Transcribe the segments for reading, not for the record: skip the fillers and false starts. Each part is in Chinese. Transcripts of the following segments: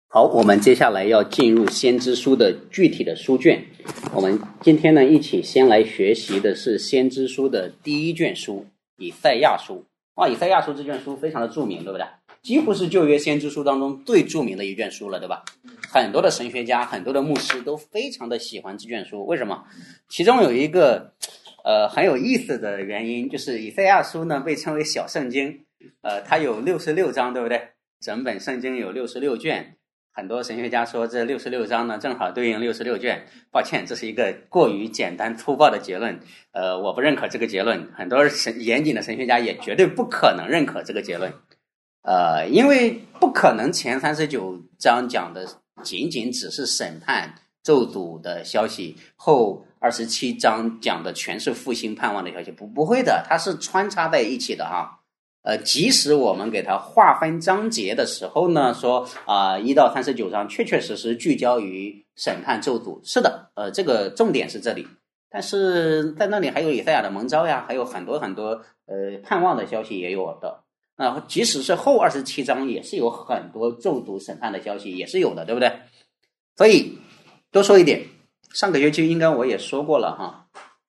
好，我们接下来要进入先知书的具体的书卷。我们今天呢，一起先来学习的是先知书的第一卷书以赛亚书。以赛亚书这卷书非常的著名，对不对？几乎是旧约先知书当中最著名的一卷书了，对吧？很多的神学家、很多的牧师都非常的喜欢这卷书。为什么？其中有一个很有意思的原因，就是以赛亚书呢被称为小圣经，它有66章，对不对？整本圣经有66卷。很多神学家说这66章呢正好对应66卷。抱歉，这是一个过于简单粗暴的结论，我不认可这个结论。很多严谨的神学家也绝对不可能认可这个结论，因为不可能前39章讲的仅仅只是审判咒诅的消息，后27章讲的全是复兴盼望的消息，不会的，它是穿插在一起的啊。即使我们给它划分章节的时候呢，说1到39章确确实实聚焦于审判咒诅，是的，这个重点是这里，但是在那里还有以赛亚的蒙召呀，还有很多很多盼望的消息也有的。即使是后27章也是有很多咒诅审判的消息也是有的，对不对？所以多说一点，上个学期应该我也说过了哈，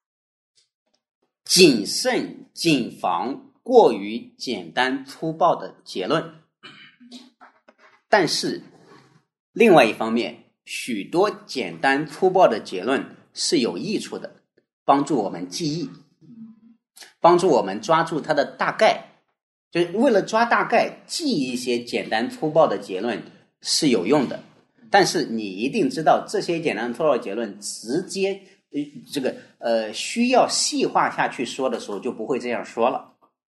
谨慎谨防过于简单粗暴的结论。但是另外一方面，许多简单粗暴的结论是有益处的，帮助我们记忆，帮助我们抓住它的大概。就是为了抓大概，记一些简单粗暴的结论是有用的，但是你一定知道这些简单粗暴的结论直接需要细化下去说的时候就不会这样说了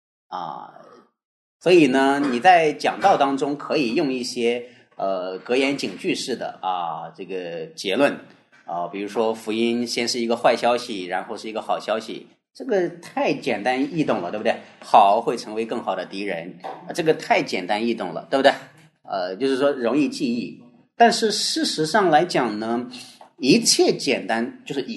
所以呢，你在讲道当中可以用一些格言警句式的这个结论比如说福音先是一个坏消息，然后是一个好消息，这个太简单易懂了，对不对？好会成为更好的敌人，这个太简单易懂了，对不对？就是说容易记忆。但是事实上来讲呢，一切简单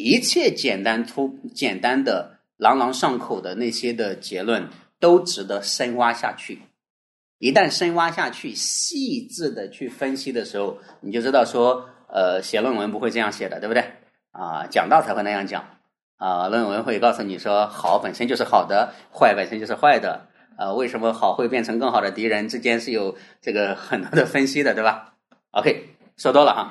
的朗朗上口的那些的结论都值得深挖下去。一旦深挖下去，细致的去分析的时候，你就知道说写论文不会这样写的，对不对？讲道才会那样讲论文会告诉你说好本身就是好的，坏本身就是坏的为什么好会变成更好的敌人之间是有这个很多的分析的，对吧？ OK， 说多了哈。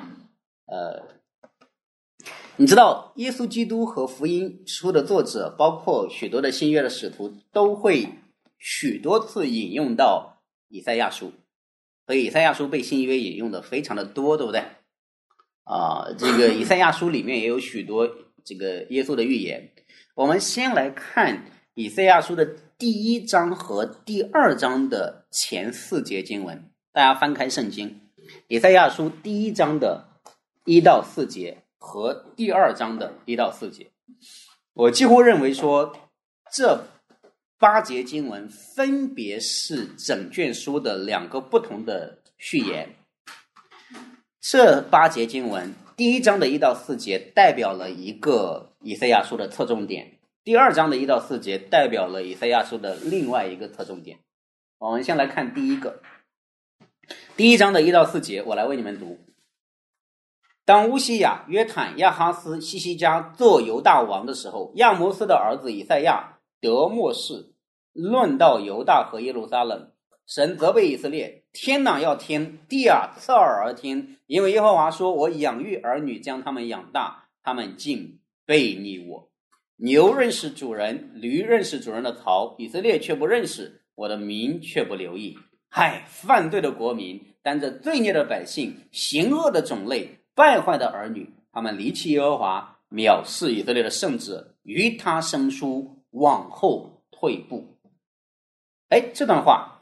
你知道耶稣基督和福音书的作者，包括许多的新约的使徒，都会许多次引用到以赛亚书，所以以赛亚书被新约引用的非常的多，对不对？这个以赛亚书里面也有许多这个耶稣的预言。我们先来看以赛亚书的第1章和第2章的前4节经文，大家翻开圣经，以赛亚书第1章的1到4节和第2章的1到4节。我几乎认为说这8节经文分别是整卷书的2个不同的序言。这8节经文，第1章的1到4节代表了一个以赛亚书的侧重点，第2章的1到4节代表了以赛亚书的另外一个侧重点。我们先来看第一个，第1章的1到4节，我来为你们读。当乌西雅、约坦、亚哈斯、西西家做犹大王的时候，亚摩斯的儿子以赛亚得默示，论到犹大和耶路撒冷，神责备以色列，天哪要听，地侧耳而听，因为耶和华说，我养育儿女，将他们养大，他们竟背逆我。牛认识主人，驴认识主人的槽，以色列却不认识，我的民却不留意。犯罪的国民，担着罪孽的百姓，行恶的种类，败坏的儿女，他们离弃耶和华，藐视以色列的圣者，与他生疏，往后退步。这段话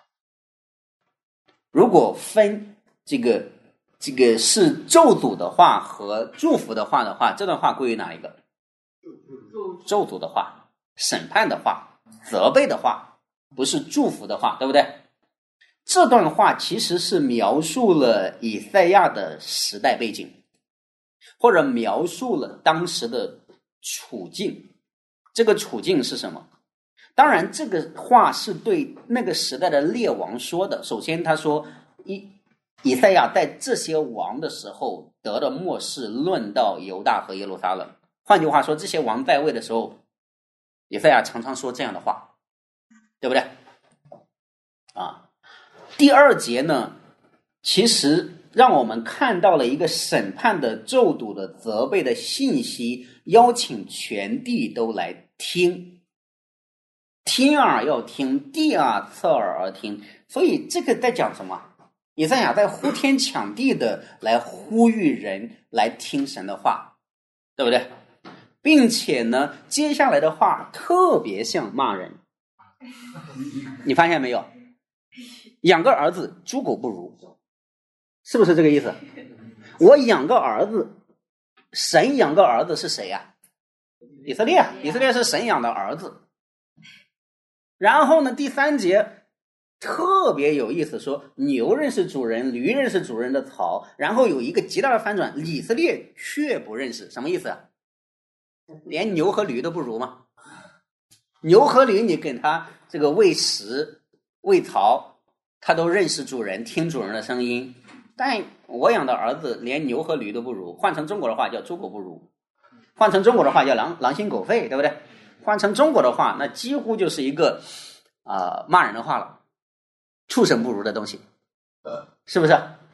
如果分这个是咒诅的话和祝福的话的话，这段话归于哪一个？咒诅的话，审判的话，责备的话，不是祝福的话，对不对？这段话其实是描述了以赛亚的时代背景，或者描述了当时的处境。这个处境是什么？当然这个话是对那个时代的列王说的。首先他说以赛亚在这些王的时候得的末世论到犹大和耶路撒冷。换句话说，这些王在位的时候，以赛亚常常说这样的话，对不对？第二节呢，其实让我们看到了一个审判的咒诅的责备的信息，邀请全地都来听，听耳要听，地啊侧耳而听。所以这个在讲什么？以赛亚在呼天抢地的来呼吁人来听神的话，对不对？并且呢，接下来的话特别像骂人，你发现没有？养个儿子猪狗不如，是不是这个意思？我养个儿子，神养个儿子是谁呀？以色列，以色列是神养的儿子。然后呢，第三节特别有意思，说牛认识主人，驴认识主人的槽，然后有一个极大的反转，以色列却不认识，什么意思？连牛和驴都不如吗？牛和驴你给它这个喂食喂槽，它都认识主人，听主人的声音。但我养的儿子连牛和驴都不如，换成中国的话叫猪狗不如，换成中国的话叫狼心狗肺，对不对？换成中国的话，那几乎就是一个骂人的话了，畜生不如的东西，是不是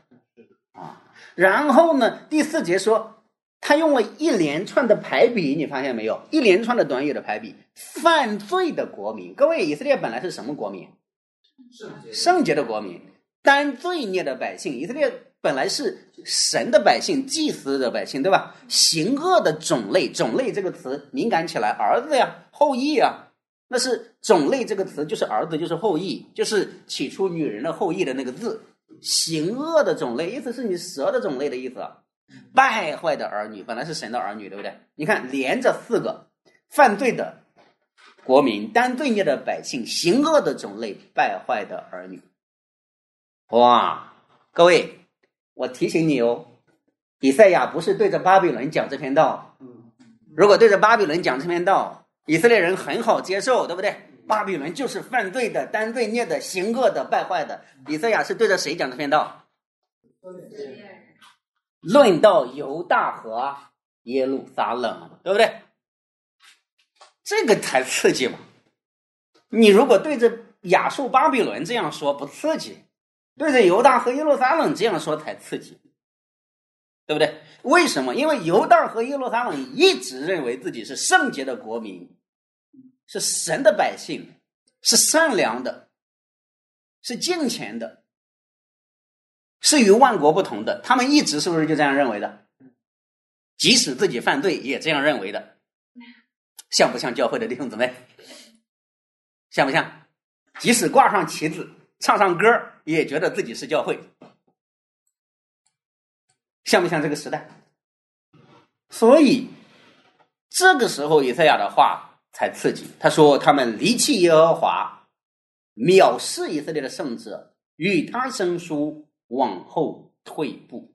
然后呢，第四节说他用了一连串的排比，你发现没有？一连串的短语的排比，犯罪的国民。各位，以色列本来是什么国民？圣洁的国民，担罪孽的百姓。以色列本来是神的百姓，祭司的百姓，对吧？行恶的种类，种类这个词敏感起来，儿子呀，后裔啊，那是种类这个词，就是儿子，就是后裔，就是起初女人的后裔的那个字。行恶的种类，意思是你蛇的种类的意思啊。败坏的儿女，本来是神的儿女，对不对？你看连着四个，犯罪的国民，担罪孽的百姓，行恶的种类，败坏的儿女。哇，各位，我提醒你哦，以赛亚不是对着巴比伦讲这篇道。如果对着巴比伦讲这篇道，以色列人很好接受，对不对？巴比伦就是犯罪的、担罪孽的、行恶的、败坏的。以赛亚是对着谁讲这篇道？论到犹大和耶路撒冷，对不对？这个才刺激嘛！你如果对着亚述巴比伦这样说不刺激，对着犹大和耶路撒冷这样说才刺激，对不对？为什么？因为犹大和耶路撒冷一直认为自己是圣洁的国民，是神的百姓，是善良的，是敬虔的，是与万国不同的。他们一直是不是就这样认为的？即使自己犯罪也这样认为的。像不像教会的弟兄姊妹？像不像？即使挂上旗子唱上歌也觉得自己是教会。像不像这个时代？所以这个时候以赛亚的话才刺激，他说他们离弃耶和华，藐视以色列的圣者，与他生疏，往后退步。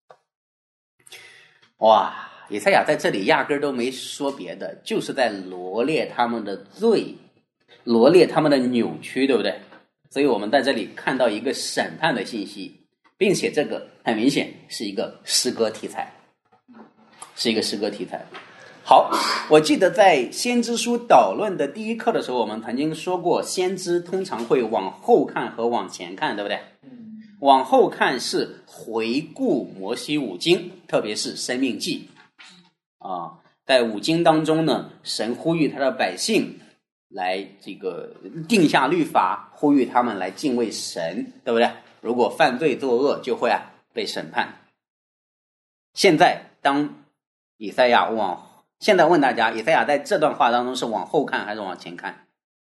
哇，以赛亚在这里压根都没说别的，就是在罗列他们的罪，罗列他们的扭曲，对不对？所以我们在这里看到一个审判的信息，并且这个很明显是一个诗歌题材，是一个诗歌题材。好，我记得在先知书导论的第一课的时候，我们曾经说过，先知通常会往后看和往前看，对不对？往后看是回顾摩西五经，特别是申命记在五经当中呢，神呼吁他的百姓来这个定下律法，呼吁他们来敬畏神，对不对？如果犯罪作恶就会被审判。现在当以赛亚现在问大家，以赛亚在这段话当中是往后看还是往前看？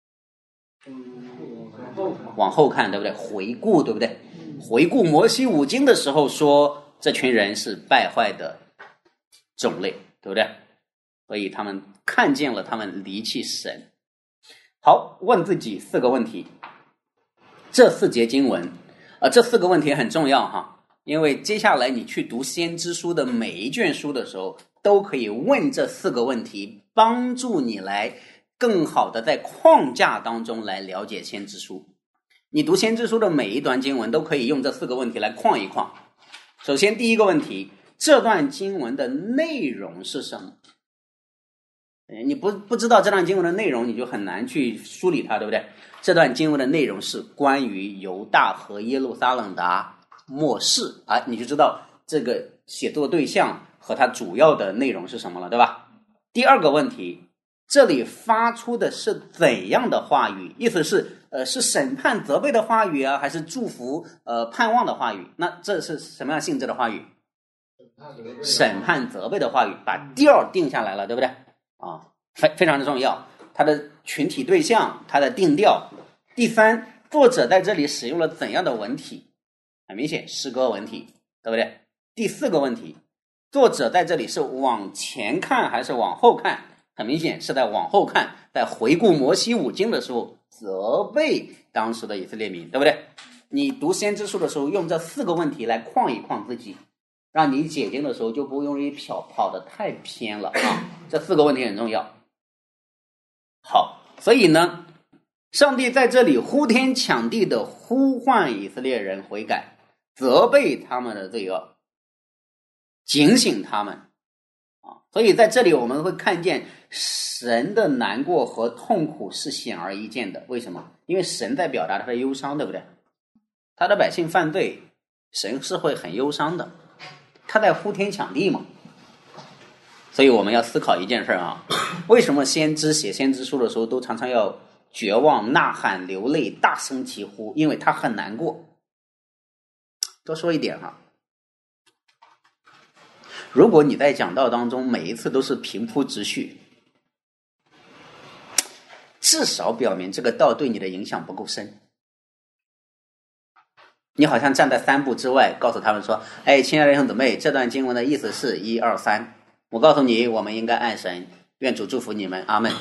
往后看，对不对？回顾，对不对？回顾摩西五经的时候说，这群人是败坏的种类，对不对？所以他们看见了，他们离弃神。好，问自己4个问题。这4节经文，这4个问题很重要哈，因为接下来你去读先知书的每一卷书的时候，都可以问这4个问题，帮助你来更好的在框架当中来了解先知书。 你读先知书的每一段经文都可以用这4个问题来框一框。首先第一个问题，这段经文的内容是什么？你不知道这段经文的内容，你就很难去梳理它，对不对？这段经文的内容是关于犹大和耶路撒冷的末世啊，你就知道这个写作对象和它主要的内容是什么了，对吧？第二个问题，这里发出的是怎样的话语？意思是是审判责备的话语啊，还是祝福盼望的话语？那这是什么样性质的话语？审判责备的话语，把调定下来了，对不对？啊，非常的重要，它的群体对象，它的定调。第三，作者在这里使用了怎样的文体？很明显，诗歌文体，对不对？第4个问题，作者在这里是往前看还是往后看？很明显是在往后看，在回顾摩西五经的时候责备当时的以色列民，对不对？你读先知书的时候用这4个问题来框一框自己，让你解经的时候就不容易跑得太偏了啊！这4个问题很重要。好，所以呢，上帝在这里呼天抢地的呼唤以色列人悔改，责备他们的罪恶，警醒他们啊！所以在这里我们会看见神的难过和痛苦是显而易见的。为什么？因为神在表达他的忧伤，对不对？他的百姓犯罪，神是会很忧伤的，他在呼天抢地嘛。所以我们要思考一件事啊，为什么先知写先知书的时候都常常要绝望、呐喊、流泪、大声疾呼？因为他很难过。多说一点哈，如果你在讲道当中每一次都是平铺直叙，至少表明这个道对你的影响不够深。你好像站在3步之外，告诉他们说：“哎，亲爱的弟兄姊妹，这段经文的意思是1、2、3。我告诉你，我们应该爱神，愿主祝福你们，阿们。”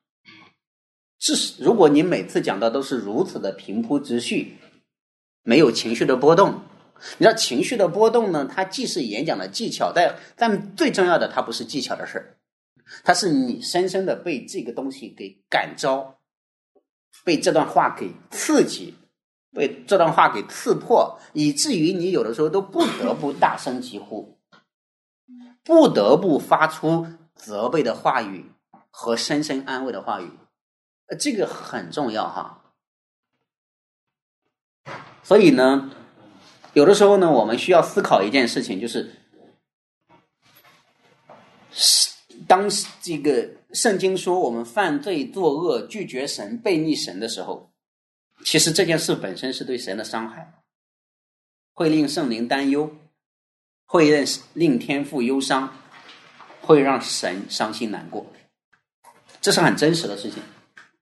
如果你每次讲到都是如此的平铺直叙，没有情绪的波动，你知道情绪的波动呢，它既是演讲的技巧，但最重要的，它不是技巧的事，它是你深深的被这个东西给感召，被这段话给刺激，被这段话给刺破，以至于你有的时候都不得不大声疾呼，不得不发出责备的话语和深深安慰的话语。这个很重要哈。所以呢，有的时候呢，我们需要思考一件事情，就是当这个圣经说我们犯罪作恶拒绝神背逆神的时候，其实这件事本身是对神的伤害，会令圣灵担忧，会令天父忧伤，会让神伤心难过，这是很真实的事情。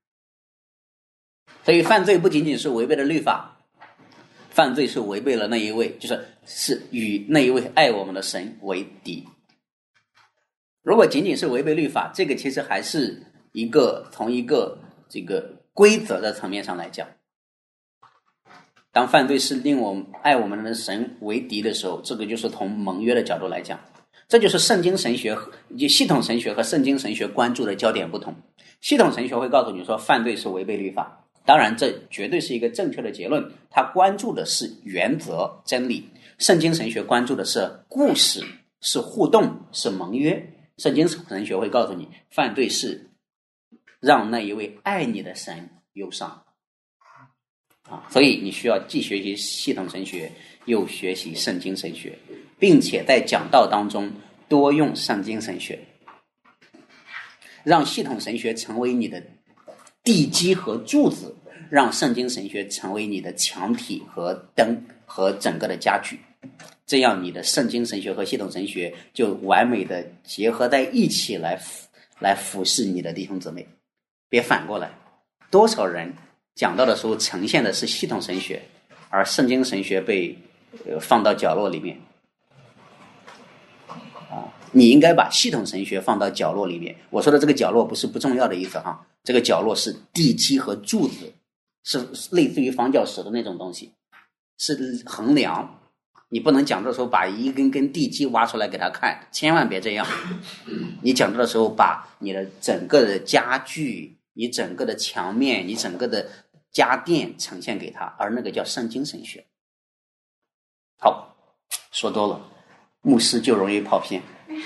所以犯罪不仅仅是违背了律法，犯罪是违背了那一位，是与那一位爱我们的神为敌。如果仅仅是违背律法，这个其实还是从一个这个规则的层面上来讲。当犯罪是令我们爱我们的神为敌的时候，这个就是从盟约的角度来讲，这就是圣经神学以及系统神学和圣经神学关注的焦点不同。系统神学会告诉你说犯罪是违背律法，当然这绝对是一个正确的结论，他关注的是原则真理。圣经神学关注的是故事，是互动，是盟约。圣经神学会告诉你，犯罪是让那一位爱你的神忧伤所以你需要既学习系统神学，又学习圣经神学，并且在讲道当中多用圣经神学，让系统神学成为你的地基和柱子，让圣经神学成为你的墙体和灯和整个的家具。这样你的圣经神学和系统神学就完美的结合在一起来俯视你的弟兄姊妹。别反过来，多少人讲到的时候呈现的是系统神学，而圣经神学被放到角落里面你应该把系统神学放到角落里面。我说的这个角落不是不重要的意思哈，这个角落是地基和柱子，是类似于房角石的那种东西，是衡量。你不能讲的时候把一根根地基挖出来给他看，千万别这样。你讲的时候把你的整个的家具，你整个的墙面，你整个的家电呈现给他，而那个叫圣经神学。好，说多了，牧师就容易跑偏。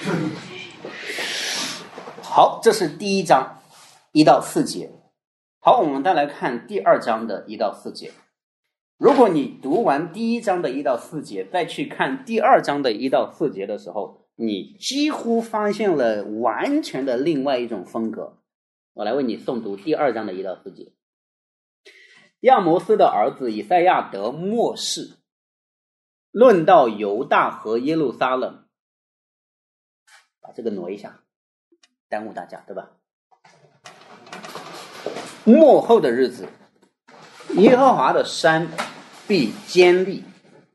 好，这是第一章1到4节。好，我们再来看第2章的1到4节。如果你读完第1章的1到4节，再去看第2章的1到4节的时候，你几乎发现了完全的另外一种风格。我来为你诵读第2章的1到4节。亚摩斯的儿子以赛亚得末世，论到犹大和耶路撒冷。把这个挪一下，耽误大家，对吧？末后的日子，耶和华的山必坚立，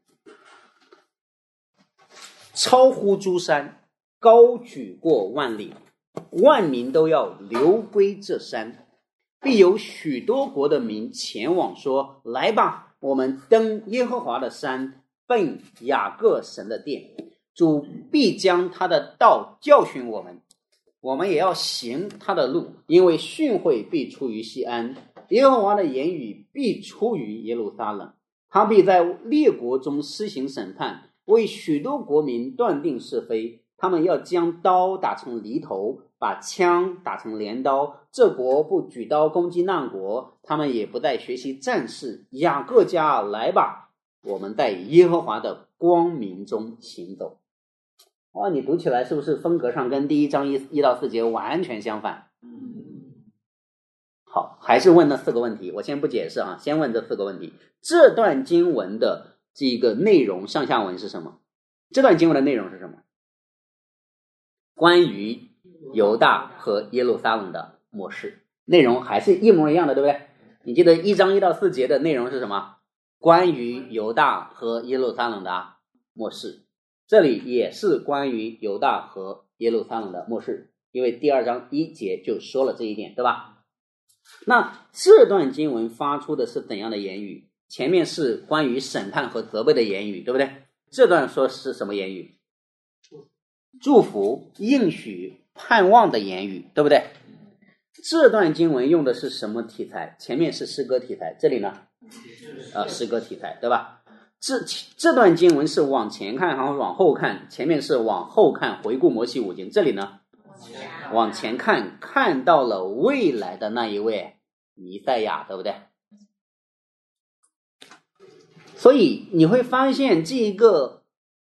超乎诸山，高举过万里，万民都要流归这山。必有许多国的民前往说，来吧，我们登耶和华的山，奔雅各神的殿。主必将他的道教训我们，我们也要行他的路，因为训诲必出于西安，耶和华的言语必出于耶路撒冷。他必在列国中施行审判，为许多国民断定是非。他们要将刀打成犁头，把枪打成镰刀。这国不举刀攻击那国，他们也不再学习战事。雅各家，来吧，我们在耶和华的光明中行走。哇，你读起来是不是风格上跟第1章1到4节完全相反？好，还是问那4个问题，我先不解释啊，先问这4个问题。这段经文的这个内容上下文是什么？这段经文的内容是什么？关于犹大和耶路撒冷的末世，内容还是一模一样的，对不对？你记得1章1到4节的内容是什么？关于犹大和耶路撒冷的末世。这里也是关于犹大和耶路撒冷的末世，因为第2章1节就说了这一点，对吧？那这段经文发出的是怎样的言语？前面是关于审判和责备的言语，对不对？这段说是什么言语？祝福、应许、盼望的言语，对不对？这段经文用的是什么题材？前面是诗歌题材，这里呢？诗歌题材，对吧？这段经文是往前看还是往后看？前面是往后看，回顾摩西五经，这里呢？往前看，看到了未来的那一位弥赛亚，对不对？所以你会发现这一个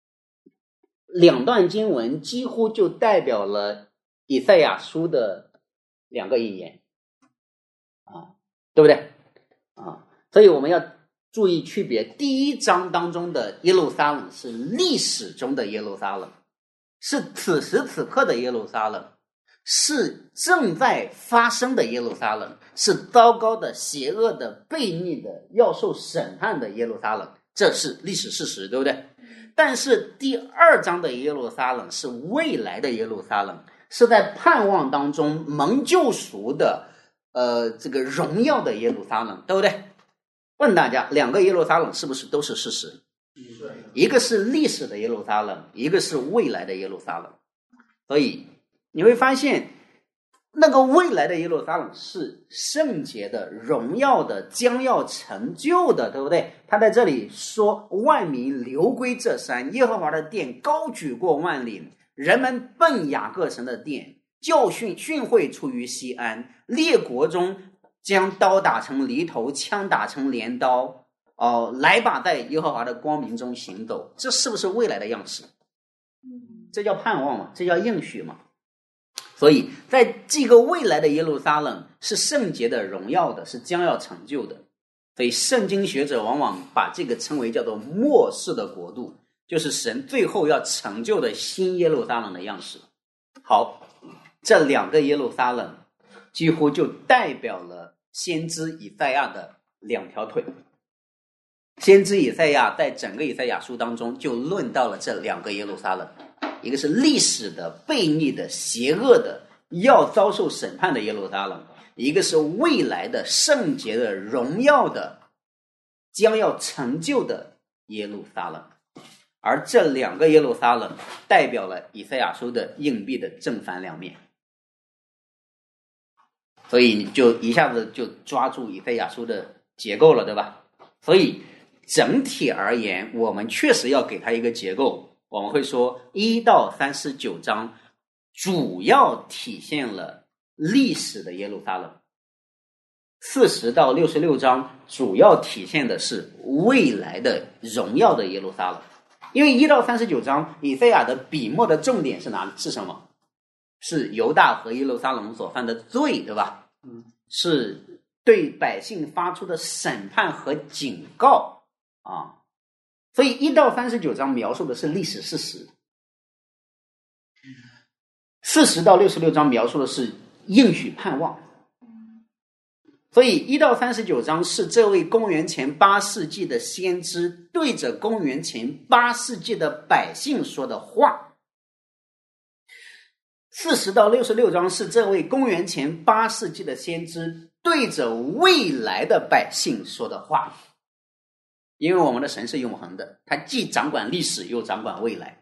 2段经文几乎就代表了以赛亚书的2个应验对不对所以我们要注意区别。第1章当中的耶路撒冷是历史中的耶路撒冷，是此时此刻的耶路撒冷，是正在发生的耶路撒冷，是糟糕的、邪恶的、悖逆的、要受审判的耶路撒冷，这是历史事实，对不对？但是第2章的耶路撒冷是未来的耶路撒冷，是在盼望当中蒙救赎的这个荣耀的耶路撒冷，对不对？问大家，2个耶路撒冷是不是都是事实？一个是历史的耶路撒冷，一个是未来的耶路撒冷。所以你会发现那个未来的耶路撒冷是圣洁的、荣耀的、将要成就的，对不对？他在这里说万民流归这山，耶和华的殿高举过万里，人们奔雅各神的殿，教训训诲出于西安，列国中将刀打成犁头，枪打成镰刀来吧，在耶和华的光明中行走。这是不是未来的样式？这叫盼望嘛，这叫应许嘛。所以在这个未来的耶路撒冷是圣洁的、荣耀的，是将要成就的。所以圣经学者往往把这个称为叫做末世的国度，就是神最后要成就的新耶路撒冷的样式。好，这2个耶路撒冷几乎就代表了先知以赛亚的2条腿。先知以赛亚在整个以赛亚书当中就论到了这2个耶路撒冷，一个是历史的、悖逆的、邪恶的，要遭受审判的耶路撒冷，一个是未来的、圣洁的、荣耀的，将要成就的耶路撒冷。而这2个耶路撒冷代表了以赛亚书的硬币的正反2面。所以你就一下子就抓住以赛亚书的结构了，对吧？所以整体而言，我们确实要给它一个结构。我们会说1到39章主要体现了历史的耶路撒冷，40到66章主要体现的是未来的荣耀的耶路撒冷。因为1到39章以赛亚的笔墨的重点是什么？是犹大和耶路撒冷所犯的罪，对吧？是对百姓发出的审判和警告啊。所以1到39章描述的是历史事实，40到66章描述的是应许盼望。所以1到39章是这位公元前8世纪的先知对着公元前8世纪的百姓说的话，40到66章是这位公元前8世纪的先知对着未来的百姓说的话。因为我们的神是永恒的，他既掌管历史又掌管未来，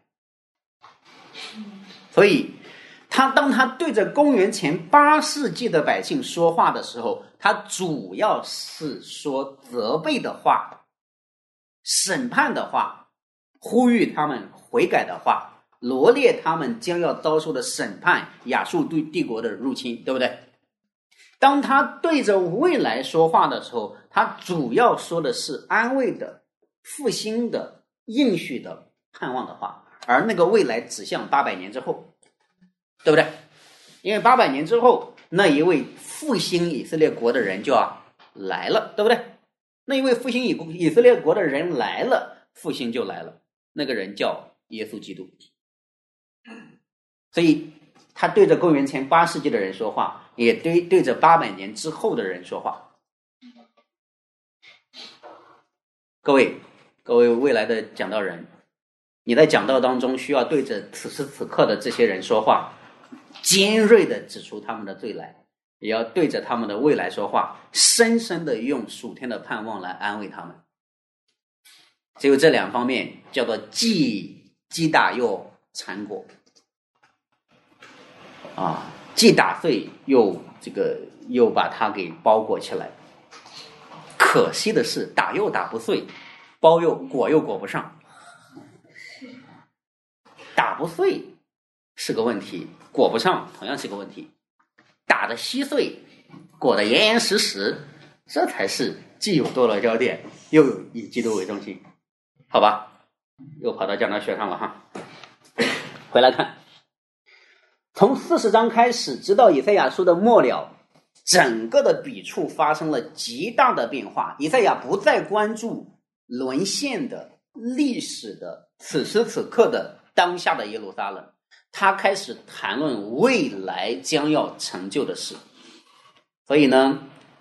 所以当他对着公元前8世纪的百姓说话的时候，他主要是说责备的话、审判的话、呼吁他们悔改的话，罗列他们将要遭受的审判、亚述帝国的入侵，对不对？当他对着未来说话的时候，他主要说的是安慰的、复兴的、应许的、盼望的话，而那个未来指向800年之后，对不对？因为800年之后，那一位复兴以色列国的人就要来了，对不对？那一位复兴以色列国的人来了，复兴就来了，那个人叫耶稣基督。所以他对着公元前8世纪的人说话，也对着800年之后的人说话。各位未来的讲道人，你在讲道当中需要对着此时此刻的这些人说话，尖锐的指出他们的罪来，也要对着他们的未来说话，深深的用属天的盼望来安慰他们。只有这两方面叫做既击打又缠裹啊，既打碎又把它给包裹起来。可惜的是，打又打不碎，包又裹不上。打不碎是个问题，裹不上同样是个问题。打得稀碎，裹得严严实实，这才是既有多了焦点，又有以基督为中心。好吧，又跑到讲道学上了哈。回来看，从40章开始，直到以赛亚书的末了，整个的笔触发生了极大的变化。以赛亚不再关注沦陷的历史的此时此刻的当下的耶路撒冷，他开始谈论未来将要成就的事。所以呢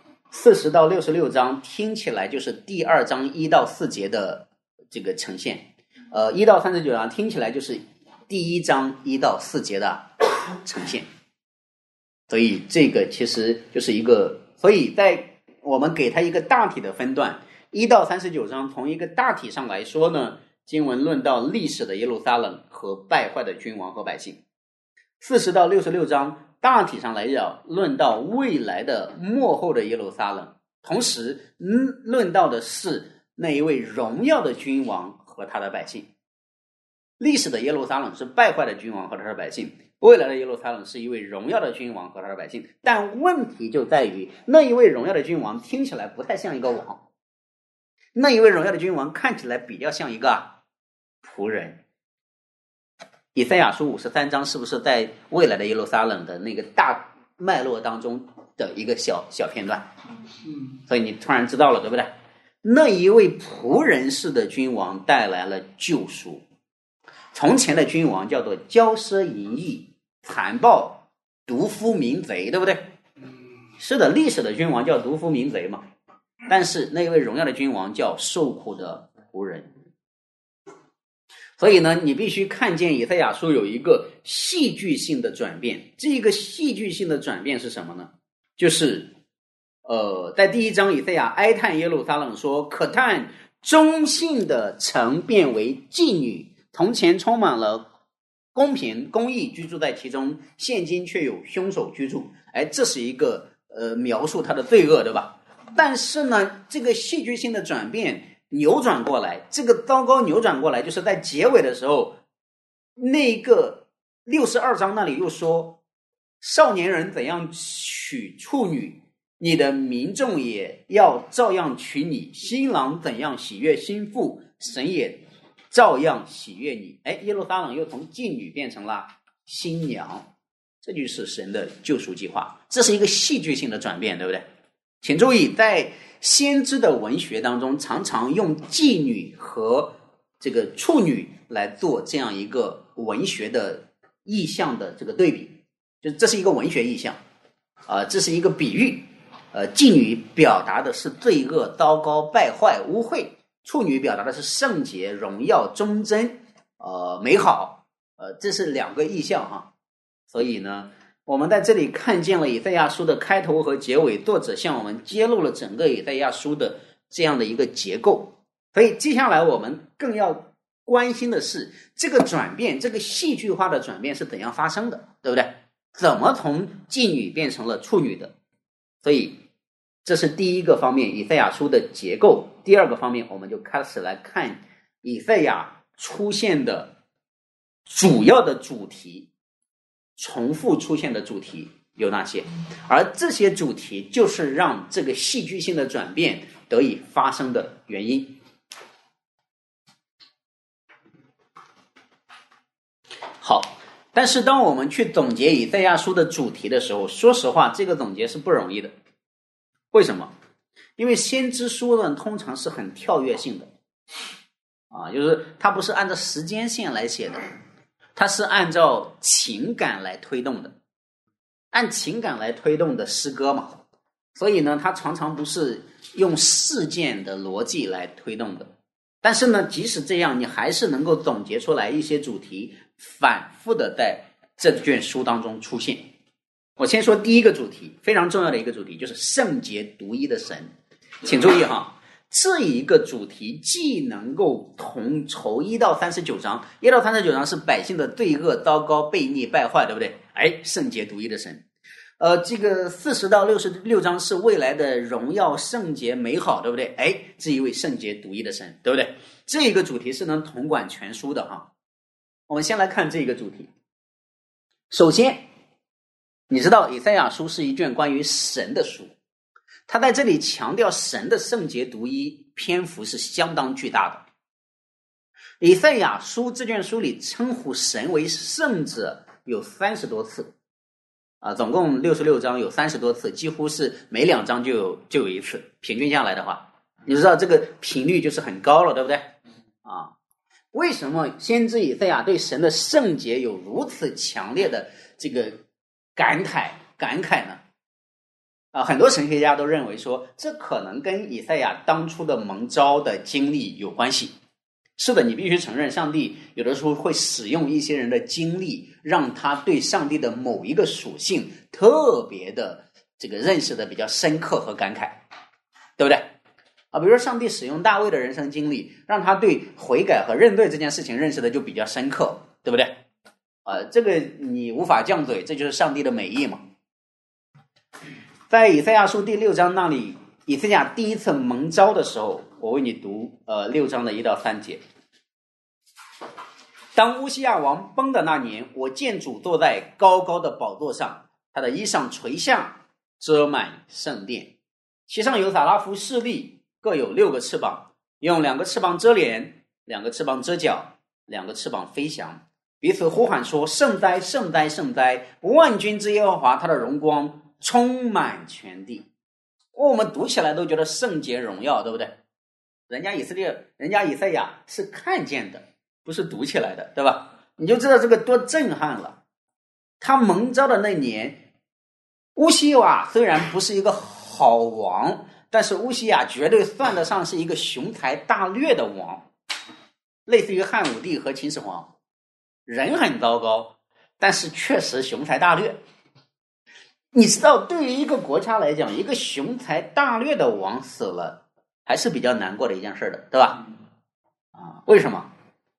，40到66章听起来就是第2章1到4节的这个呈现，1到39章听起来就是第1章1到4节的呈现。所以这个其实就是一个，所以在我们给它一个大体的分段，1到39章从一个大体上来说呢，经文论到历史的耶路撒冷和败坏的君王和百姓。40到66章大体上来讲论到未来的末后的耶路撒冷，同时论到的是那一位荣耀的君王和他的百姓。历史的耶路撒冷是败坏的君王和他的百姓，未来的耶路撒冷是一位荣耀的君王和他的百姓。但问题就在于，那一位荣耀的君王听起来不太像一个王，那一位荣耀的君王看起来比较像一个仆人。以赛亚书53章是不是在未来的耶路撒冷的那个大脉络当中的一个小片段？所以你突然知道了，对不对？那一位仆人式的君王带来了救赎。从前的君王叫做骄奢淫逸、残暴、毒夫民贼，对不对？是的，历史的君王叫毒夫民贼嘛。但是那一位荣耀的君王叫受苦的仆人。所以呢，你必须看见以赛亚书有一个戏剧性的转变。这个戏剧性的转变是什么呢？就是在第1章以赛亚哀叹耶路撒冷说，可叹忠信的城变为妓女，从前充满了公平公义居住在其中，现今却有凶手居住。这是一个描述他的罪恶，对吧？ 但是呢，这个戏剧性的转变扭转过来，这个糟糕扭转过来，就是在结尾的时候，那个62章那里又说，少年人怎样娶处女，你的民众也要照样娶你；新郎怎样喜悦新妇，神也照样喜悦你。耶路撒冷又从妓女变成了新娘，这就是神的救赎计划。这是一个戏剧性的转变，对不对？请注意，在先知的文学当中，常常用妓女和这个处女来做这样一个文学的意象的这个对比，就这是一个文学意象，这是一个比喻。妓女表达的是罪恶、糟糕、败坏、污秽；处女表达的是圣洁、荣耀、忠贞、美好。这是两个意象哈。所以呢，我们在这里看见了以赛亚书的开头和结尾，作者向我们揭露了整个以赛亚书的这样的一个结构。所以接下来我们更要关心的是，这个转变，这个戏剧化的转变是怎样发生的，对不对？怎么从妓女变成了处女的？所以这是第一个方面，以赛亚书的结构。第二个方面，我们就开始来看以赛亚出现的主要的主题，重复出现的主题有哪些？而这些主题就是让这个戏剧性的转变得以发生的原因。好，但是当我们去总结以赛亚书的主题的时候，说实话，这个总结是不容易的。为什么？因为先知书呢，通常是很跳跃性的，就是它不是按照时间线来写的，它是按照情感来推动的，按情感来推动的诗歌嘛，所以呢，它常常不是用事件的逻辑来推动的。但是呢，即使这样，你还是能够总结出来一些主题，反复的在这卷书当中出现。我先说第一个主题，非常重要的一个主题，就是圣洁独一的神。请注意哈，这一个主题既能够统筹1到39章，1到39章是百姓的罪恶、糟糕、悖逆、败坏，对不对？圣洁独一的神。这个40到66章是未来的荣耀、圣洁、美好，对不对？这一位圣洁独一的神，对不对？这一个主题是能统管全书的哈。我们先来看这一个主题。首先，你知道以赛亚书是一卷关于神的书，他在这里强调神的圣洁独一，篇幅是相当巨大的。以赛亚书这卷书里称呼神为圣者有30多次，总共66章有30多次，几乎是每2章就有一次，平均下来的话，你知道这个频率就是很高了，对不对？为什么先知以赛亚对神的圣洁有如此强烈的这个感慨呢？很多神学家都认为说，这可能跟以赛亚当初的蒙召的经历有关系。是的，你必须承认，上帝有的时候会使用一些人的经历，让他对上帝的某一个属性特别的这个认识的比较深刻和感慨，对不对？比如说上帝使用大卫的人生经历，让他对悔改和认罪这件事情认识的就比较深刻，对不对？这个你无法犟嘴，这就是上帝的美意嘛。在以赛亚书第6章那里，以赛亚第一次蒙召的时候，我为你读6章的1到3节。当乌西亚王崩的那年，我见主坐在高高的宝座上，他的衣裳垂下，遮满圣殿，其上有撒拉弗侍立，各有6个翅膀，用2个翅膀遮脸，2个翅膀遮脚，2个翅膀飞翔，彼此呼喊说：圣哉，圣哉，圣哉！万军之耶和华，他的荣光充满全地。我们读起来都觉得圣洁荣耀，对不对？人家以赛亚是看见的，不是读起来的，对吧？你就知道这个多震撼了。他蒙召的那年，乌西雅虽然不是一个好王，但是乌西雅绝对算得上是一个雄才大略的王，类似于汉武帝和秦始皇，人很糟糕，但是确实雄才大略。你知道，对于一个国家来讲，一个雄才大略的王死了，还是比较难过的一件事的，对吧？为什么？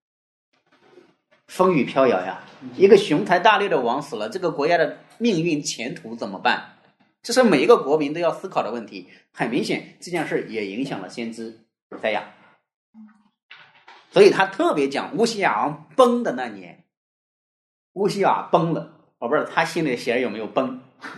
风雨飘摇呀！一个雄才大略的王死了，这个国家的命运前途怎么办？ 这是每一个国民都要思考的问题。很明显，这件事也影响了先知以赛亚，所以他特别讲乌西雅王崩的那年，乌西雅崩了，我不知道他心里写有没有崩。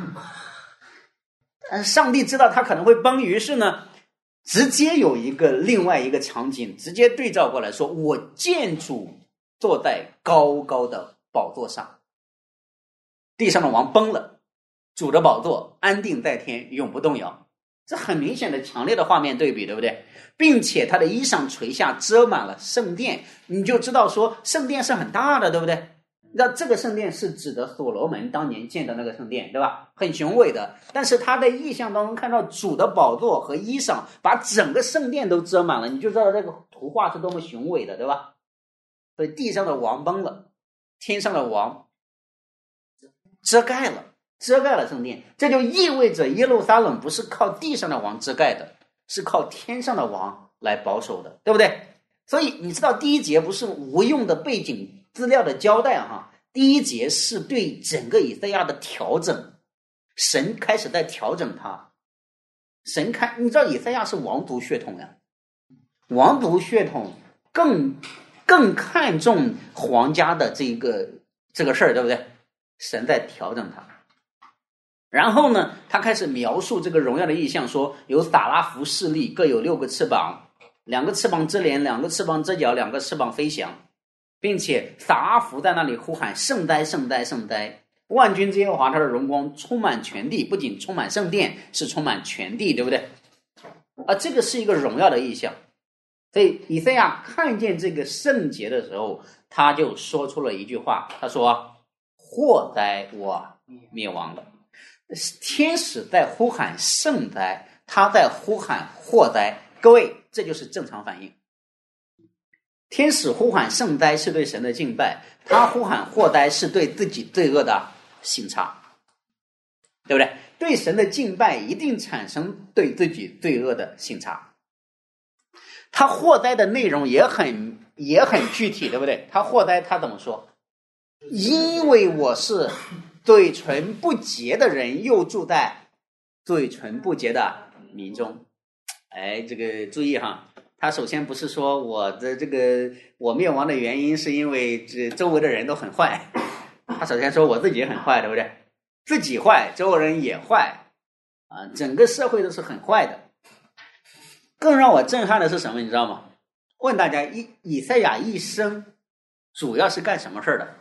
上帝知道他可能会崩，于是呢，直接有另外一个场景，直接对照过来说：我见主坐在高高的宝座上，地上的王崩了，主的宝座安定在天，永不动摇。这很明显的强烈的画面对比，对不对？并且他的衣裳垂下遮满了圣殿，你就知道说圣殿是很大的，对不对？那这个圣殿是指的所罗门当年建的那个圣殿，对吧？很雄伟的。但是他在意象当中看到主的宝座和衣裳把整个圣殿都遮满了，你就知道这个图画是多么雄伟的，对吧？所以地上的王崩了，天上的王遮盖了圣殿，这就意味着耶路撒冷不是靠地上的王遮盖的，是靠天上的王来保守的，对不对？所以你知道第一节不是无用的背景资料的交代哈，第一节是对整个以赛亚的调整，神开始在调整他。你知道以赛亚是王族血统呀，王族血统更看重皇家的这个事儿，对不对？神在调整他。然后呢，他开始描述这个荣耀的意象，说有撒拉弗势力，各有6个翅膀，2个翅膀遮脸，2个翅膀遮脚，2个翅膀飞翔，并且撒拉弗在那里呼喊：圣哉，圣哉，圣哉！万军之耶和华，他的荣光充满全地，不仅充满圣殿，是充满全地，对不对？这个是一个荣耀的意象。所以以赛亚看见这个圣洁的时候，他就说出了一句话，他说：祸哉，我灭亡了。天使在呼喊圣哉，他在呼喊祸哉。各位，这就是正常反应。天使呼喊圣哉是对神的敬拜，他呼喊祸哉是对自己罪恶的省察，对不对？对神的敬拜一定产生对自己罪恶的省察。他祸哉的内容也很具体，对不对？他祸哉他怎么说？因为我是嘴唇不洁的人，又住在嘴唇不洁的民中。这个注意哈，他首先不是说我灭亡的原因是因为周围的人都很坏，他首先说我自己也很坏，对不对？自己坏，周围人也坏整个社会都是很坏的。更让我震撼的是什么，你知道吗？问大家，以赛亚一生主要是干什么事的？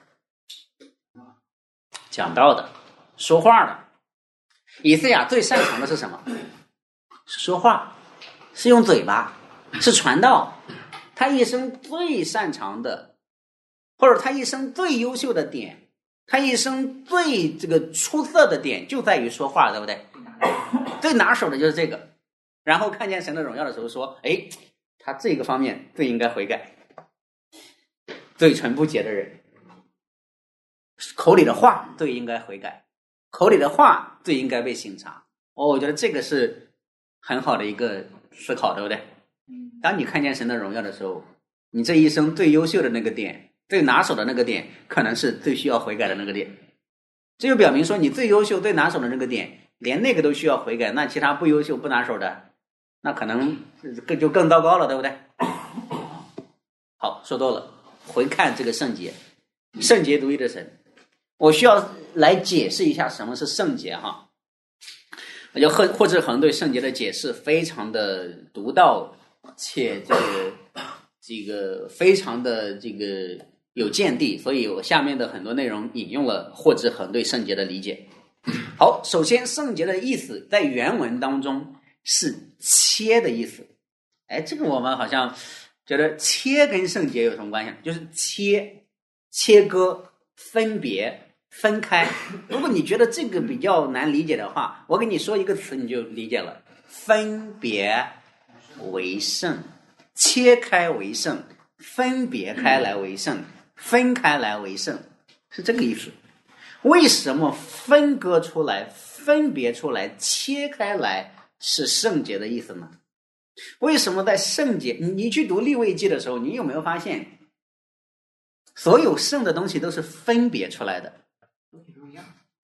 讲道的，说话的。以赛亚最擅长的是什么？是说话，是用嘴巴，是传道。他一生最擅长的，或者他一生最优秀的点，他一生最出色的点就在于说话，对不对？最拿手的就是这个。然后看见神的荣耀的时候说，他这个方面最应该悔改。嘴唇不洁的人，口里的话最应该悔改，口里的话最应该被省察。我觉得这个是很好的一个思考，对不对？当你看见神的荣耀的时候，你这一生最优秀的那个点，最拿手的那个点，可能是最需要悔改的那个点。这就表明说，你最优秀最拿手的那个点，连那个都需要悔改，那其他不优秀不拿手的，那可能就更糟糕了，对不对？好，说多了，回看这个圣洁，圣洁独一的神。我需要来解释一下什么是圣洁哈。我就霍志恒对圣洁的解释非常的独到，且这个非常的有见地，所以我下面的很多内容引用了霍志恒对圣洁的理解。好，首先圣洁的意思在原文当中是切的意思。这个我们好像觉得切跟圣洁有什么关系？就是切割、分别、分开。如果你觉得这个比较难理解的话，我给你说一个词你就理解了：分别为圣，切开为圣，分别开来为圣，分开来为圣，是这个意思。为什么分割出来、分别出来、切开来是圣洁的意思呢？为什么在圣洁，你去读利未记的时候，你有没有发现所有圣的东西都是分别出来的？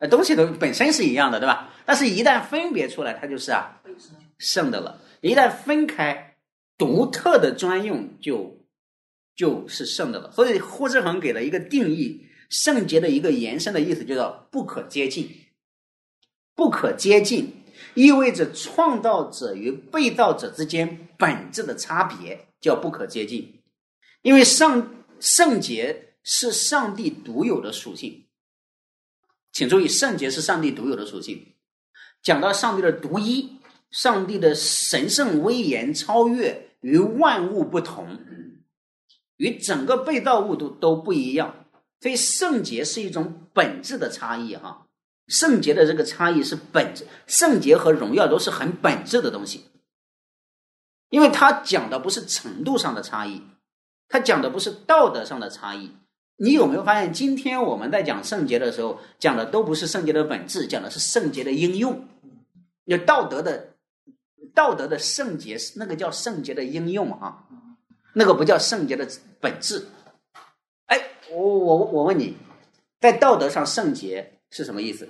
东西都本身是一样的，对吧？但是一旦分别出来，它就是圣的了。一旦分开，独特的专用就是圣的了。所以霍志恒给了一个定义，圣洁的一个延伸的意思就叫不可接近。不可接近意味着创造者与被造者之间本质的差别叫不可接近。因为圣洁是上帝独有的属性，请注意，圣洁是上帝独有的属性。讲到上帝的独一，上帝的神圣威严超越，与万物不同，与整个被造物都不一样。所以圣洁是一种本质的差异哈。圣洁的这个差异是本质，圣洁和荣耀都是很本质的东西，因为它讲的不是程度上的差异，它讲的不是道德上的差异。你有没有发现，今天我们在讲圣洁的时候，讲的都不是圣洁的本质，讲的是圣洁的应用。有道德的圣洁，那个叫圣洁的应用啊，那个不叫圣洁的本质。哎，我问你，在道德上圣洁是什么意思？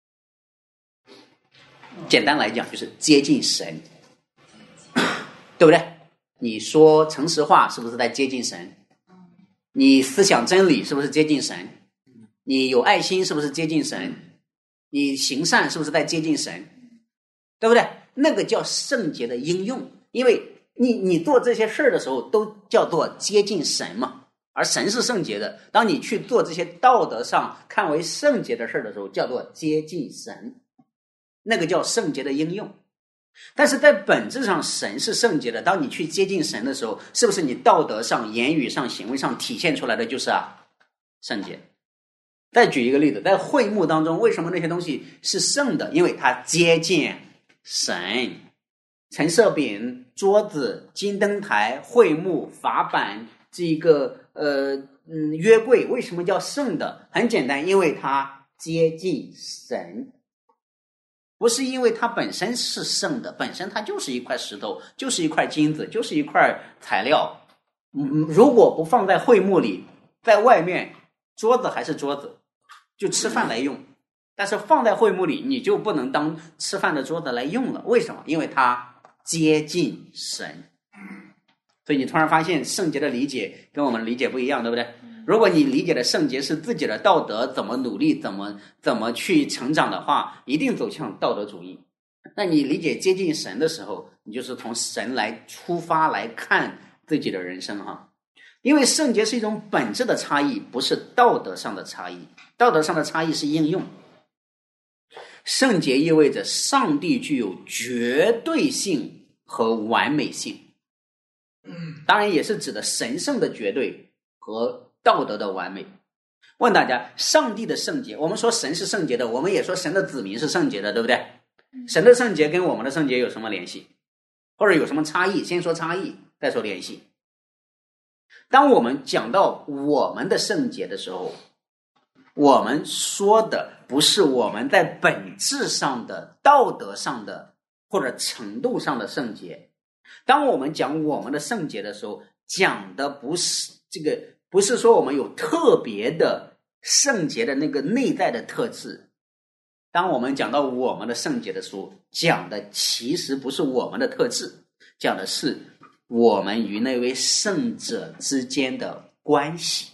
简单来讲就是接近神，对不对？你说诚实话是不是在接近神？你思想真理是不是接近神？你有爱心是不是接近神？你行善是不是在接近神？对不对？那个叫圣洁的应用，因为你做这些事儿的时候都叫做接近神嘛，而神是圣洁的。当你去做这些道德上看为圣洁的事儿的时候，叫做接近神，那个叫圣洁的应用。但是在本质上神是圣洁的，当你去接近神的时候，是不是你道德上言语上行为上体现出来的就是圣洁？再举一个例子，在会幕当中为什么那些东西是圣的？因为它接近神。陈设饼、桌子、金灯台、会幕、法版，这个约柜为什么叫圣的？很简单，因为它接近神，不是因为它本身是圣的，本身它就是一块石头，就是一块金子，就是一块材料。如果不放在会幕里，在外面桌子还是桌子，就吃饭来用，但是放在会幕里你就不能当吃饭的桌子来用了。为什么？因为它接近神。所以你突然发现圣洁的理解跟我们的理解不一样，对不对？如果你理解的圣洁是自己的道德怎么努力怎么去成长的话，一定走向道德主义。那你理解接近神的时候，你就是从神来出发来看自己的人生哈。因为圣洁是一种本质的差异，不是道德上的差异。道德上的差异是应用。圣洁意味着上帝具有绝对性和完美性，当然也是指的神圣的绝对和道德的完美。问大家，上帝的圣洁，我们说神是圣洁的，我们也说神的子民是圣洁的，对不对？神的圣洁跟我们的圣洁有什么联系，或者有什么差异？先说差异，再说联系。当我们讲到我们的圣洁的时候，我们说的不是我们在本质上的道德上的或者程度上的圣洁。当我们讲我们的圣洁的时候，讲的不是不是说我们有特别的圣洁的那个内在的特质。当我们讲到我们的圣洁的时候，讲的其实不是我们的特质，讲的是我们与那位圣者之间的关系。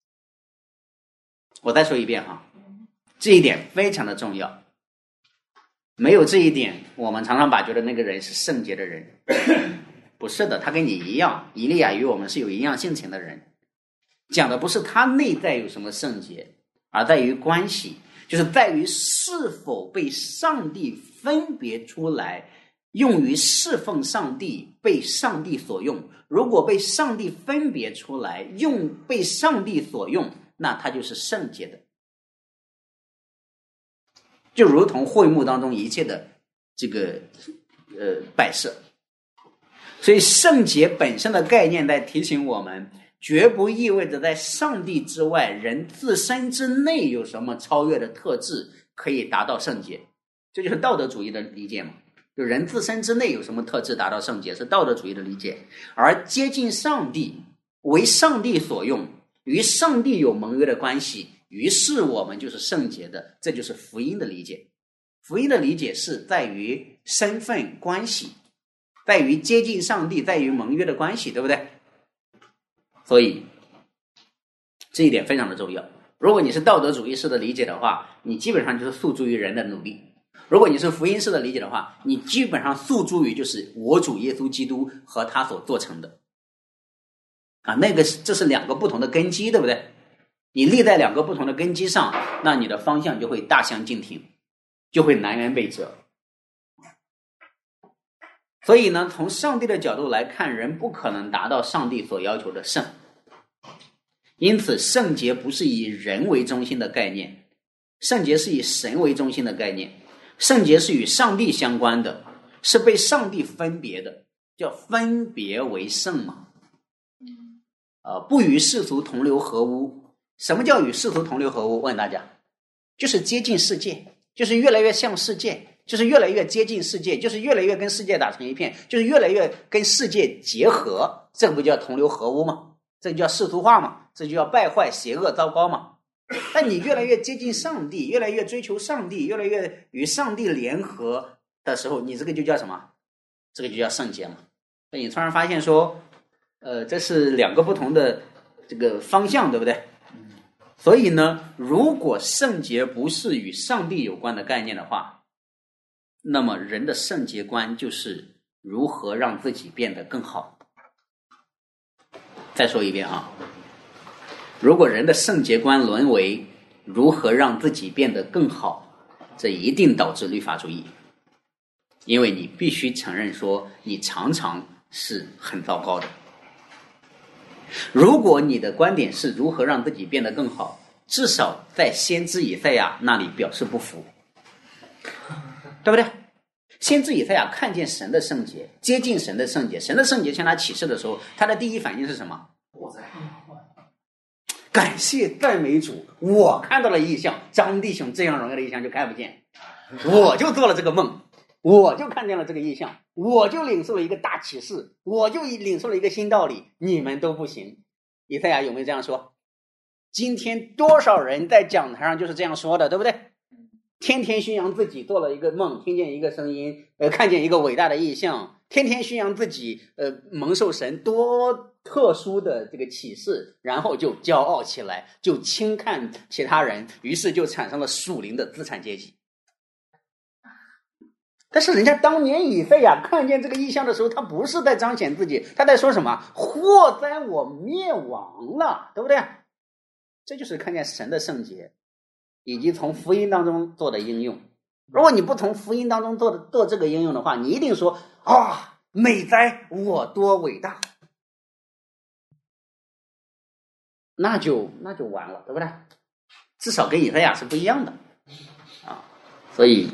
我再说一遍哈，这一点非常的重要。没有这一点，我们常常觉得那个人是圣洁的人，不是的，他跟你一样，以利亚与我们是有一样性情的人。讲的不是他内在有什么圣洁，而在于关系，就是在于是否被上帝分别出来，用于侍奉上帝，被上帝所用。如果被上帝分别出来，被上帝所用，那他就是圣洁的。就如同会幕当中一切的这个摆设。所以圣洁本身的概念在提醒我们，绝不意味着在上帝之外人自身之内有什么超越的特质可以达到圣洁。这就是道德主义的理解嘛，就人自身之内有什么特质达到圣洁，是道德主义的理解。而接近上帝，为上帝所用，与上帝有盟约的关系， 于是我们就是圣洁的，这就是福音的理解。福音的理解是在于身份关系，在于接近上帝，在于盟约的关系，对不对？所以这一点非常的重要。如果你是道德主义式的理解的话，你基本上就是诉诸于人的努力；如果你是福音式的理解的话，你基本上诉诸于就是我主耶稣基督和他所做成的这是两个不同的根基，对不对？你立在两个不同的根基上，那你的方向就会大相径庭，就会南辕北辙。所以呢，从上帝的角度来看，人不可能达到上帝所要求的圣。因此圣洁不是以人为中心的概念，圣洁是以神为中心的概念。圣洁是与上帝相关的，是被上帝分别的，叫分别为圣嘛。不与世俗同流合污。什么叫与世俗同流合污？问大家，就是接近世界，就是越来越像世界，就是越来越接近世界，就是越来越跟世界打成一片，就是越来越跟世界结合。这不叫同流合污吗？这就叫世俗化嘛，这就叫败坏、邪恶、糟糕嘛。但你越来越接近上帝，越来越追求上帝，越来越与上帝联合的时候，你这个就叫什么？这个就叫圣洁嘛。那你突然发现说，这是两个不同的这个方向，对不对？所以呢，如果圣洁不是与上帝有关的概念的话，那么人的圣洁观就是如何让自己变得更好。再说一遍啊，如果人的圣洁观沦为如何让自己变得更好，这一定导致律法主义，因为你必须承认说你常常是很糟糕的。如果你的观点是如何让自己变得更好，至少在先知以赛亚那里表示不服，对不对？先知以赛亚看见神的圣洁，接近神的圣洁，神的圣洁向他启示的时候，他的第一反应是什么？我在感谢赞美主，我看到了异象，张弟兄这样荣耀的异象就看不见，我就做了这个梦，我就看见了这个异象，我就领受了一个大启示，我就领受了一个新道理，你们都不行。以赛亚有没有这样说？今天多少人在讲台上就是这样说的，对不对？天天宣扬自己做了一个梦，听见一个声音，看见一个伟大的异象，天天宣扬自己蒙受神多特殊的这个启示，然后就骄傲起来，就轻看其他人，于是就产生了属灵的资产阶级。但是人家当年以赛亚看见这个异象的时候，他不是在彰显自己，他在说什么？祸哉我灭亡了，对不对？这就是看见神的圣洁以及从福音当中做的应用。如果你不从福音当中做这个应用的话，你一定说美哉我多伟大，那就完了，对不对？至少跟以赛亚是不一样的啊。所以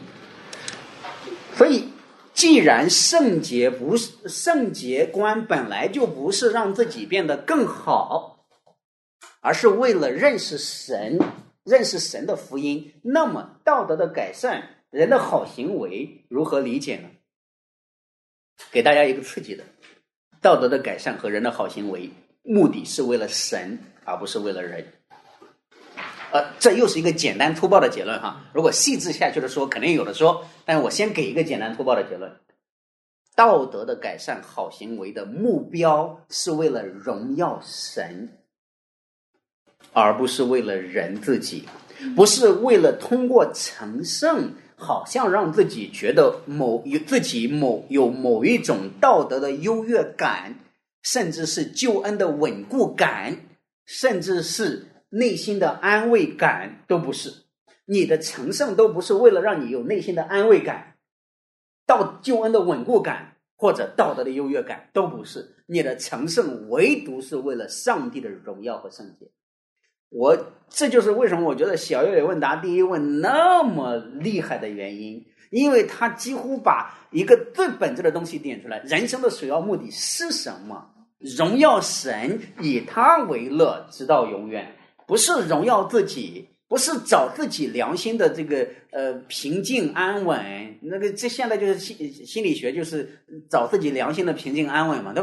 既然圣洁观本来就不是让自己变得更好，而是为了认识神的福音，那么道德的改善，人的好行为如何理解呢？给大家一个刺激的，道德的改善和人的好行为目的是为了神而不是为了人。这又是一个简单粗暴的结论哈。如果细致下去的说，肯定有的说，但是我先给一个简单粗暴的结论：道德的改善、好行为的目标是为了荣耀神，而不是为了人自己，不是为了通过成圣，好像让自己觉得有某一种道德的优越感，甚至是救恩的稳固感，甚至是内心的安慰感，都不是。你的成圣都不是为了让你有内心的安慰感，到救恩的稳固感或者道德的优越感都不是。你的成圣唯独是为了上帝的荣耀和圣洁。这就是为什么我觉得小月问答第一问那么厉害的原因，因为他几乎把一个最本质的东西点出来。人生的首要目的是什么？荣耀神，以他为乐，直到永远。不是荣耀自己，不是找自己良心的这个平静安稳。这现在就是心理学，就是找自己良心的平静安稳嘛，对不对？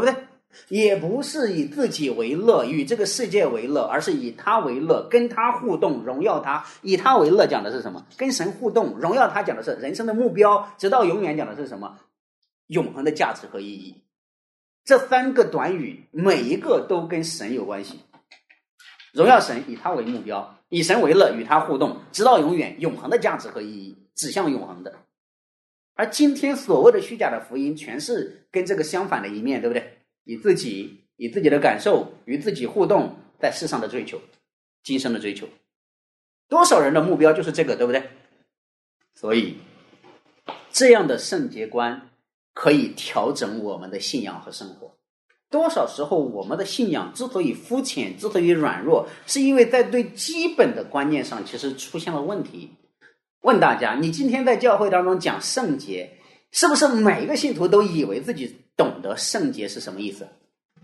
也不是以自己为乐，与这个世界为乐，而是以他为乐，跟他互动，荣耀他。以他为乐讲的是什么？跟神互动，荣耀他讲的是人生的目标，直到永远讲的是什么？永恒的价值和意义。这三个短语每一个都跟神有关系。荣耀神，以他为目标，以神为乐，与他互动，直到永远，永恒的价值和意义，指向永恒的。而今天所谓的虚假的福音，全是跟这个相反的一面，对不对？以自己的感受与自己互动，在世上的追求，今生的追求，多少人的目标就是这个，对不对？所以这样的圣洁观可以调整我们的信仰和生活。多少时候我们的信仰之所以肤浅，之所以软弱，是因为在对基本的观念上其实出现了问题。问大家，你今天在教会当中讲圣洁，是不是每一个信徒都以为自己懂得圣洁是什么意思？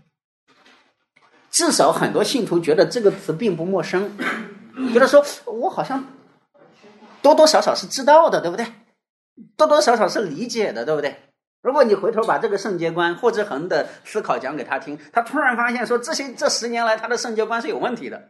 至少很多信徒觉得这个词并不陌生，觉得说我好像多多少少是知道的，对不对？多多少少是理解的，对不对？如果你回头把这个圣洁观霍之恒的思考讲给他听，他突然发现说这10年来他的圣洁观是有问题的。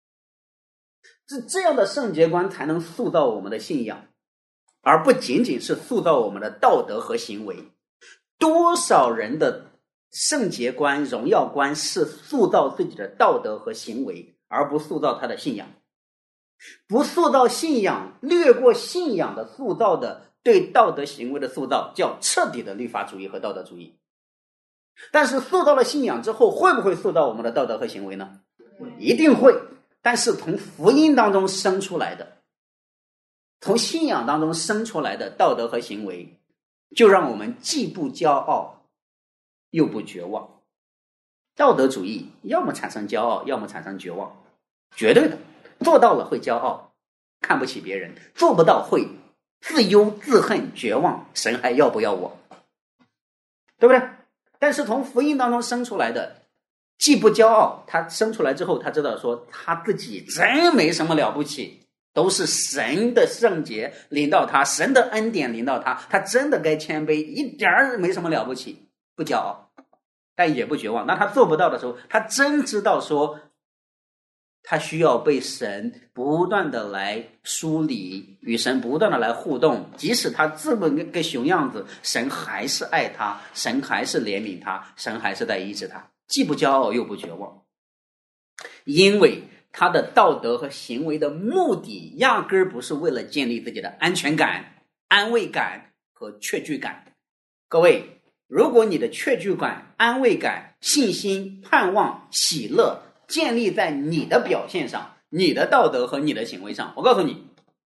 这样的圣洁观才能塑造我们的信仰，而不仅仅是塑造我们的道德和行为。多少人的圣洁观、荣耀观是塑造自己的道德和行为，而不塑造他的信仰。不塑造信仰，略过信仰的塑造的对道德行为的塑造，叫彻底的律法主义和道德主义。但是塑造了信仰之后，会不会塑造我们的道德和行为呢？一定会。但是从福音当中生出来的，从信仰当中生出来的道德和行为，就让我们既不骄傲又不绝望。道德主义要么产生骄傲，要么产生绝望，绝对的。做到了会骄傲，看不起别人；做不到会自忧自恨绝望，神还要不要我？对不对？但是从福音当中生出来的，既不骄傲，他生出来之后他知道说他自己真没什么了不起，都是神的圣洁临到他，神的恩典临到他，他真的该谦卑，一点儿没什么了不起，不骄傲，但也不绝望。那他做不到的时候，他真知道说他需要被神不断的来梳理，与神不断的来互动，即使他这么个熊样子，神还是爱他，神还是怜悯他，神还是在医治他，既不骄傲又不绝望。因为他的道德和行为的目的压根儿不是为了建立自己的安全感、安慰感和确据感。各位，如果你的确据感、安慰感、信心、盼望、喜乐建立在你的表现上，你的道德和你的行为上，我告诉你，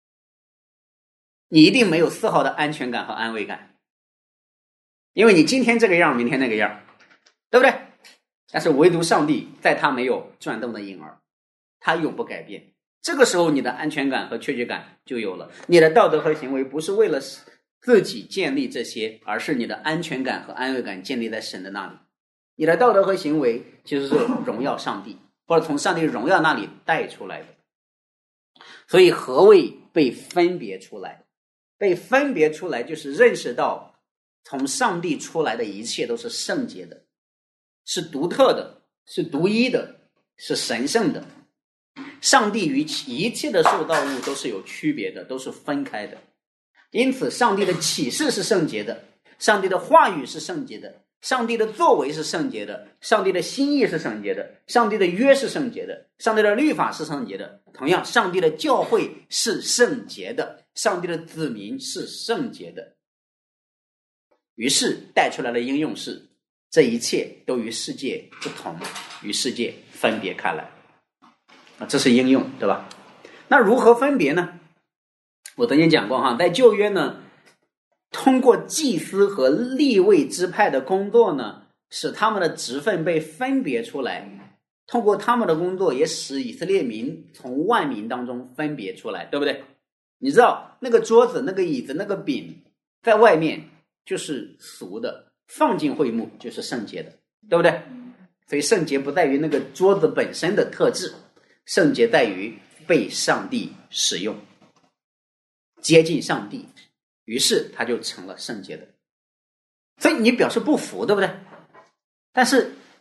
你一定没有丝毫的安全感和安慰感，因为你今天这个样，明天那个样，对不对？但是唯独上帝在他没有转动的婴儿，他永不改变。这个时候你的安全感和确据感就有了，你的道德和行为不是为了自己建立这些，而是你的安全感和安慰感建立在神的那里。你的道德和行为其实是荣耀上帝，或者从上帝荣耀那里带出来的。所以何谓被分别出来？被分别出来就是认识到从上帝出来的一切都是圣洁的，是独特的，是独一的，是神圣的。上帝与一切的受造物都是有区别的，都是分开的。因此上帝的启示是圣洁的，上帝的话语是圣洁的，上帝的作为是圣洁的，上帝的心意是圣洁的，上帝的约是圣洁的，上帝的律法是圣洁的。同样，上帝的教会是圣洁的，上帝的子民是圣洁的。于是带出来的应用是，这一切都与世界不同，与世界分别开来。这是应用，对吧？那如何分别呢？我曾经讲过哈，在旧约呢，通过祭司和利未支派的工作呢，使他们的职分被分别出来，通过他们的工作也使以色列民从万民当中分别出来，对不对？你知道那个桌子、那个椅子、那个饼在外面就是俗的，放进会幕就是圣洁的，对不对？所以圣洁不在于那个桌子本身的特质，圣洁在于被上帝使用，接近上帝，于是他就成了圣洁的。所以你表示不服，对不对？但是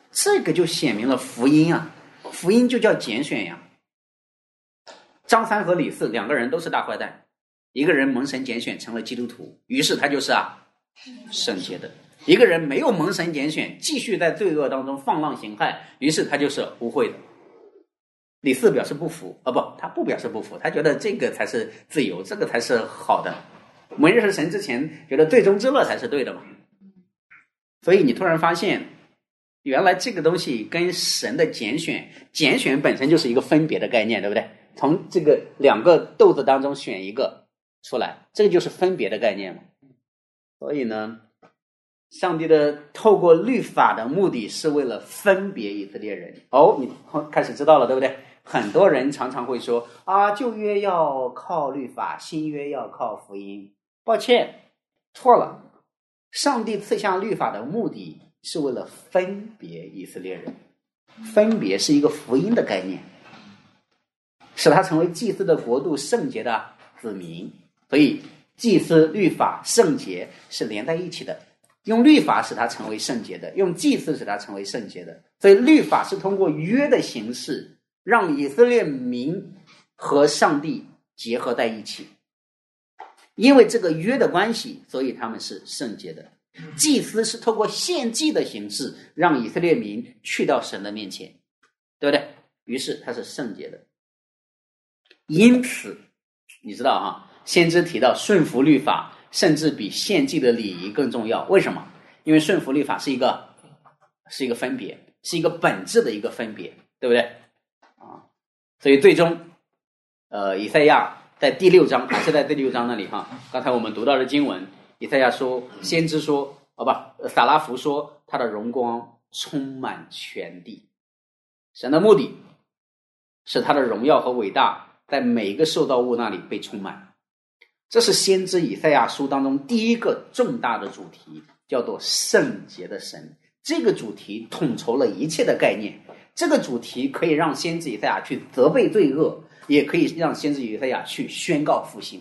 这个就显明了福音啊，福音就叫拣选呀。张三和李四两个人都是大坏蛋，一个人蒙神拣选成了基督徒，于是他就是圣洁的；一个人没有蒙神拣选，继续在罪恶当中放浪形骸，于是他就是污秽的。李四表示不服不，他不表示不服，他觉得这个才是自由，这个才是好的。没认识神之前，觉得最终之乐才是对的嘛。所以你突然发现，原来这个东西跟神的拣选本身就是一个分别的概念，对不对？从这个两个豆子当中选一个出来，这个就是分别的概念嘛。所以呢，上帝的透过律法的目的是为了分别以色列人。你开始知道了，对不对？很多人常常会说旧约要靠律法，新约要靠福音。抱歉，错了。上帝赐下律法的目的是为了分别以色列人，分别是一个福音的概念，使他成为祭司的国度圣洁的子民。所以祭司、律法、圣洁是连在一起的，用律法使他成为圣洁的，用祭司使他成为圣洁的。所以律法是通过约的形式让以色列民和上帝结合在一起，因为这个约的关系，所以他们是圣洁的。祭司是透过献祭的形式让以色列民去到神的面前，对不对？于是他是圣洁的。因此你知道先知提到顺服律法甚至比献祭的礼仪更重要。为什么？因为顺服律法是一个分别，是一个本质的一个分别，对不对所以最终以赛亚在第6章，还是在第6章那里刚才我们读到的经文，以赛亚说，先知说撒拉弗说，他的荣光充满全地。神的目的是他的荣耀和伟大在每一个受造物那里被充满。这是先知以赛亚书当中第一个重大的主题，叫做圣洁的神。这个主题统筹了一切的概念，这个主题可以让先知以赛亚去责备罪恶，也可以让先知以赛亚去宣告复兴。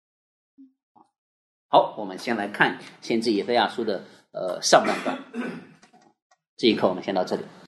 好，我们先来看先知以赛亚书的上半段。这一课我们先到这里。